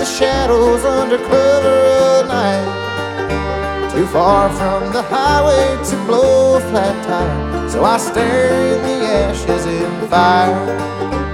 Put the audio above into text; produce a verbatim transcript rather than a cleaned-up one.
the shadows under cover of night. Too far from the highway to blow a flat tire, so I stare in the ashes in fire.